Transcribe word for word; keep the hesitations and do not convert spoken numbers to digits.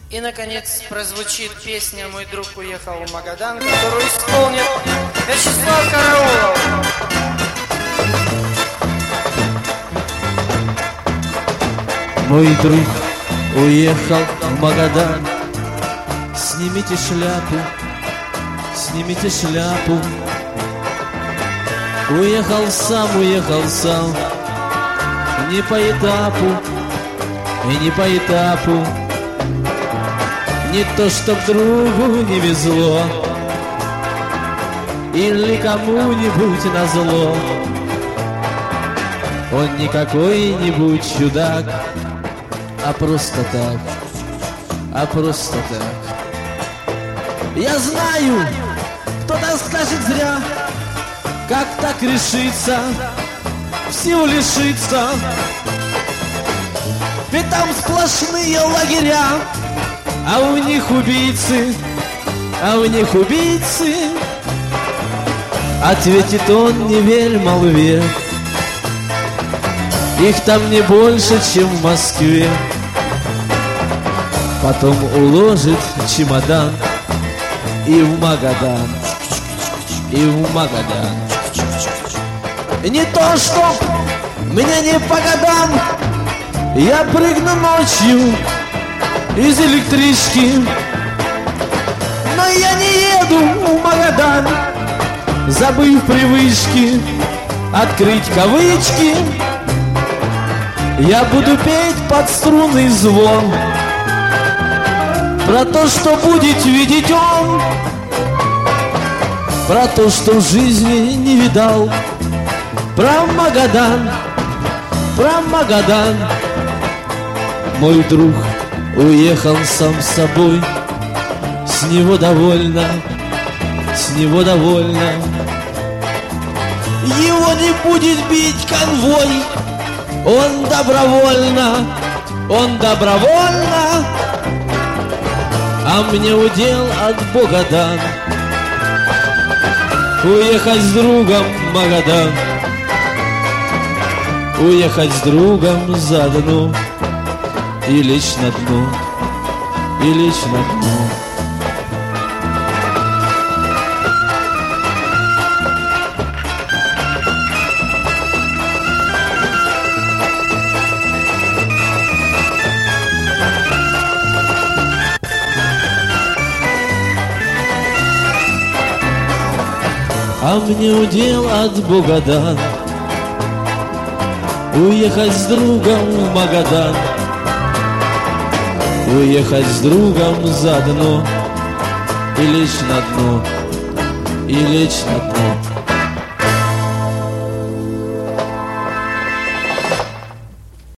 И, наконец, прозвучит песня «Мой друг уехал в Магадан», которую исполнит Вячеслав Караулов. Мой друг уехал в Магадан. Снимите шляпу, снимите шляпу. Уехал сам, уехал сам. Не по этапу и не по этапу. Не то, чтоб другу не везло или кому-нибудь назло. Он не какой-нибудь чудак, а просто так, а просто так. Я знаю, кто-то скажет зря, как так решиться, всего лишиться. Ведь там сплошные лагеря, а у них убийцы, а у них убийцы. Ответит он, не верь молве, их там не больше, чем в Москве. Потом уложит чемодан и в Магадан, и в Магадан. Не то, что мне не по годам, я прыгну ночью из электрички, но я не еду в Магадан, забыв привычки открыть кавычки. Я буду петь под струнный звон про то, что будет видеть он, про то, что в жизни не видал, про Магадан, про Магадан. Мой друг уехал сам с собой, с него довольно, с него довольно. Его не будет бить конвой, он добровольно, он добровольно. А мне удел от Бога дан уехать с другом в Магадан, уехать с другом заодно и лечь на дно, и лечь на дно. А мне удел от Бога дан уехать с другом в Магадан, уехать с другом заодно и лечь на дно, и лечь на дно.